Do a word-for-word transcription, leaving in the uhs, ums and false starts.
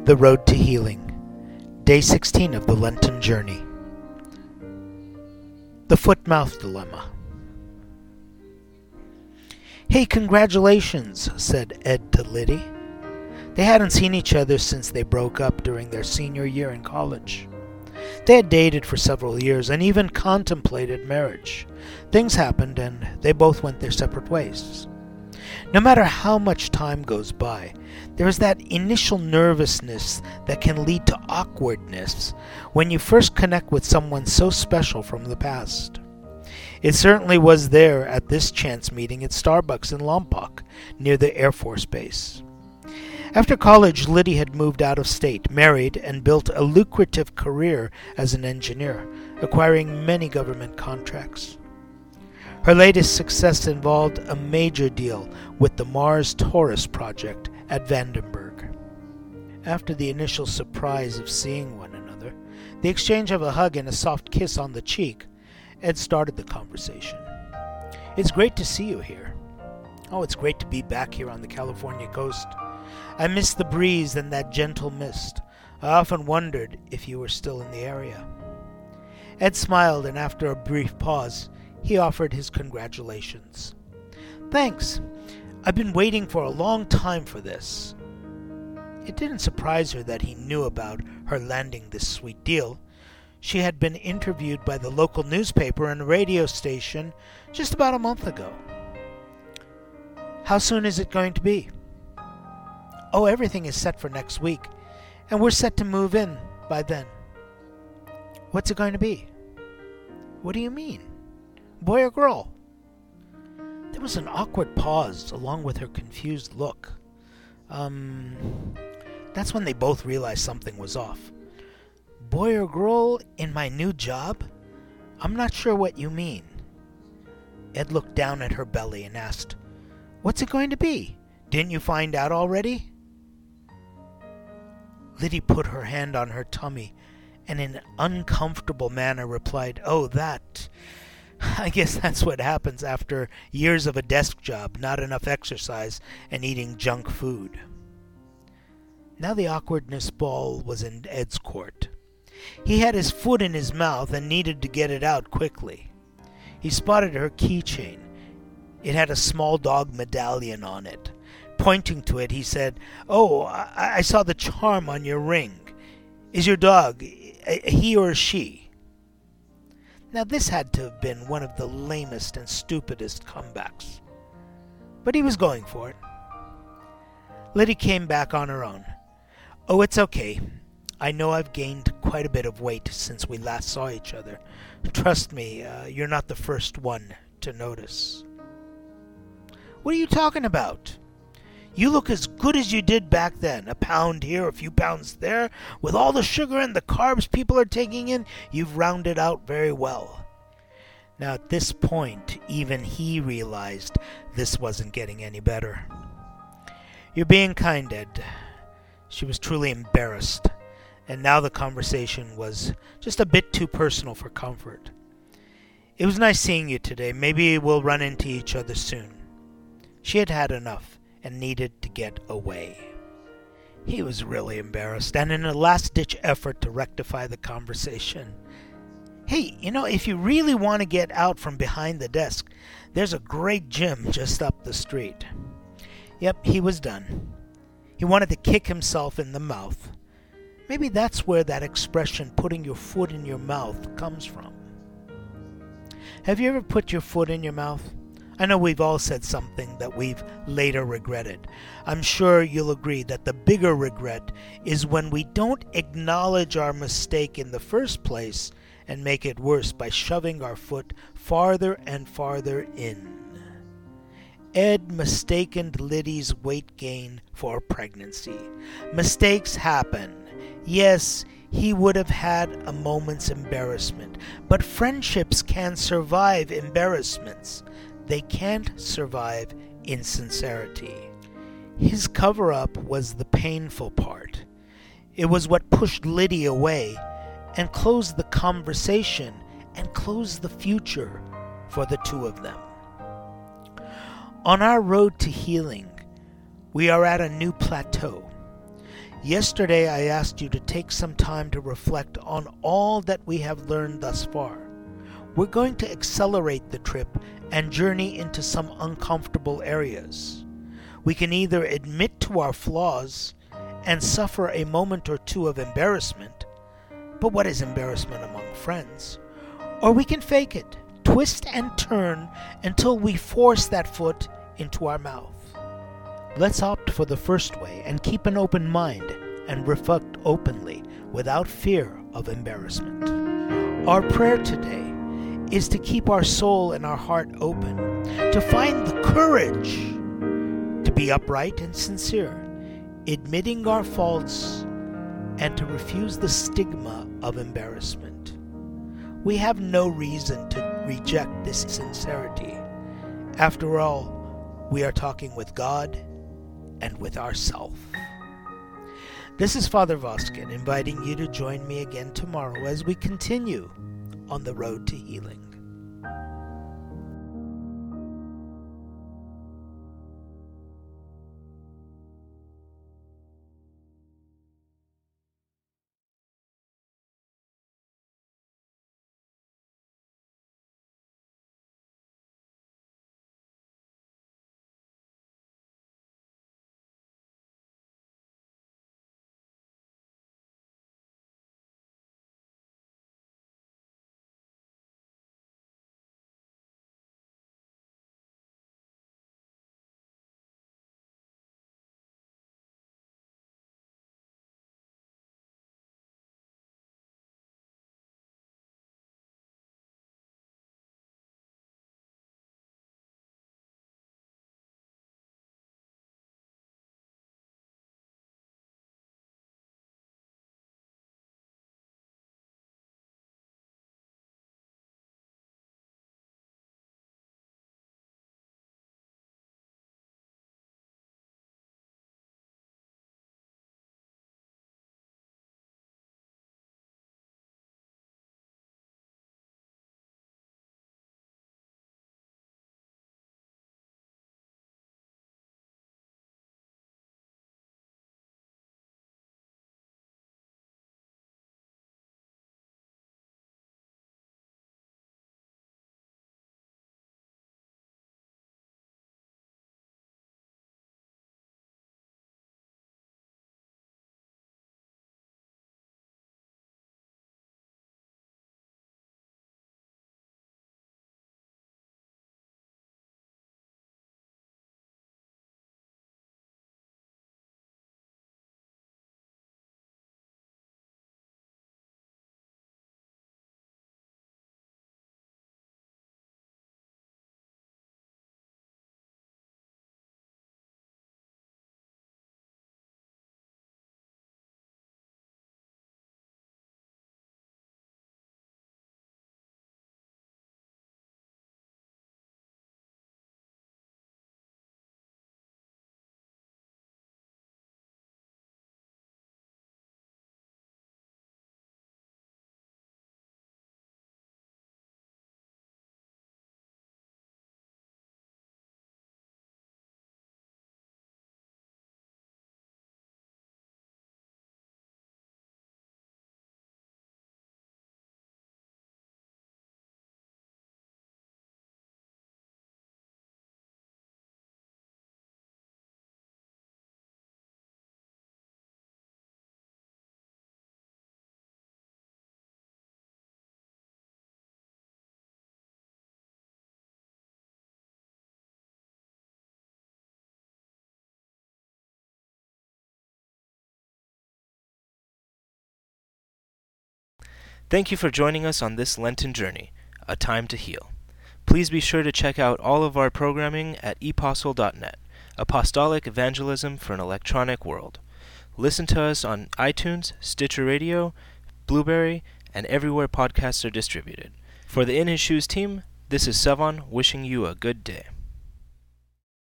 The Road to Healing, Day sixteen of the Lenten Journey. The Foot-Mouth Dilemma. "Hey, congratulations," said Ed to Liddy. They hadn't seen each other since they broke up during their senior year in college. They had dated for several years and even contemplated marriage. Things happened and they both went their separate ways. No matter how much time goes by, there is that initial nervousness that can lead to awkwardness when you first connect with someone so special from the past. It certainly was there at this chance meeting at Starbucks in Lompoc, near the Air Force Base. After college, Liddy had moved out of state, married, and built a lucrative career as an engineer, acquiring many government contracts. Her latest success involved a major deal with the Mars Taurus project at Vandenberg. After the initial surprise of seeing one another, the exchange of a hug and a soft kiss on the cheek, Ed started the conversation. "It's great to see you here." "Oh, it's great to be back here on the California coast. I miss the breeze and that gentle mist. I often wondered if you were still in the area." Ed smiled, and after a brief pause, he offered his congratulations. "Thanks. I've been waiting for a long time for this." It didn't surprise her that he knew about her landing this sweet deal. She had been interviewed by the local newspaper and radio station just about a month ago. "How soon is it going to be?" "Oh, everything is set for next week, and we're set to move in by then." "What's it going to be?" "What do you mean? Boy or girl?" There was an awkward pause, along with her confused look. Um, that's when they both realized something was off. "Boy or girl in my new job? I'm not sure what you mean." Ed looked down at her belly and asked, "What's it going to be? Didn't you find out already?" Liddy put her hand on her tummy and in an uncomfortable manner replied, "Oh, that... I guess that's what happens after years of a desk job, not enough exercise, and eating junk food." Now the awkwardness ball was in Ed's court. He had his foot in his mouth and needed to get it out quickly. He spotted her keychain. It had a small dog medallion on it. Pointing to it, he said, "Oh, I, I saw the charm on your ring. Is your dog a he or a she?" Now this had to have been one of the lamest and stupidest comebacks. But he was going for it. Liddy came back on her own. "Oh, it's okay. I know I've gained quite a bit of weight since we last saw each other. Trust me, uh, you're not the first one to notice." "What are you talking about? You look as good as you did back then. A pound here, a few pounds there. With all the sugar and the carbs people are taking in, you've rounded out very well." Now at this point, even he realized this wasn't getting any better. "You're being kind, Ed." She was truly embarrassed, and now the conversation was just a bit too personal for comfort. "It was nice seeing you today. Maybe we'll run into each other soon." She had had enough and needed to get away. He was really embarrassed, and in a last-ditch effort to rectify the conversation, "Hey, you know, if you really want to get out from behind the desk, there's a great gym just up the street." Yep, he was done. He wanted to kick himself in the mouth. Maybe that's where that expression, "putting your foot in your mouth," comes from. Have you ever put your foot in your mouth? I know we've all said something that we've later regretted. I'm sure you'll agree that the bigger regret is when we don't acknowledge our mistake in the first place and make it worse by shoving our foot farther and farther in. Ed mistaken Liddy's weight gain for pregnancy. Mistakes happen. Yes, he would have had a moment's embarrassment, but friendships can survive embarrassments. They can't survive insincerity. His cover-up was the painful part. It was what pushed Liddy away and closed the conversation and closed the future for the two of them. On our road to healing, we are at a new plateau. Yesterday I asked you to take some time to reflect on all that we have learned thus far. We're going to accelerate the trip and journey into some uncomfortable areas. We can either admit to our flaws and suffer a moment or two of embarrassment, but what is embarrassment among friends? Or we can fake it, twist and turn until we force that foot into our mouth. Let's opt for the first way and keep an open mind and reflect openly without fear of embarrassment. Our prayer today is to keep our soul and our heart open, to find the courage to be upright and sincere, admitting our faults, and to refuse the stigma of embarrassment. We have no reason to reject this sincerity. After all, we are talking with God and with ourselves. This is Father Voskin inviting you to join me again tomorrow as we continue on the road to healing. Thank you for joining us on this Lenten journey, A Time to Heal. Please be sure to check out all of our programming at epostle dot net, Apostolic Evangelism for an Electronic World. Listen to us on iTunes, Stitcher Radio, Blueberry, and everywhere podcasts are distributed. For the In His Shoes team, this is Sevan wishing you a good day.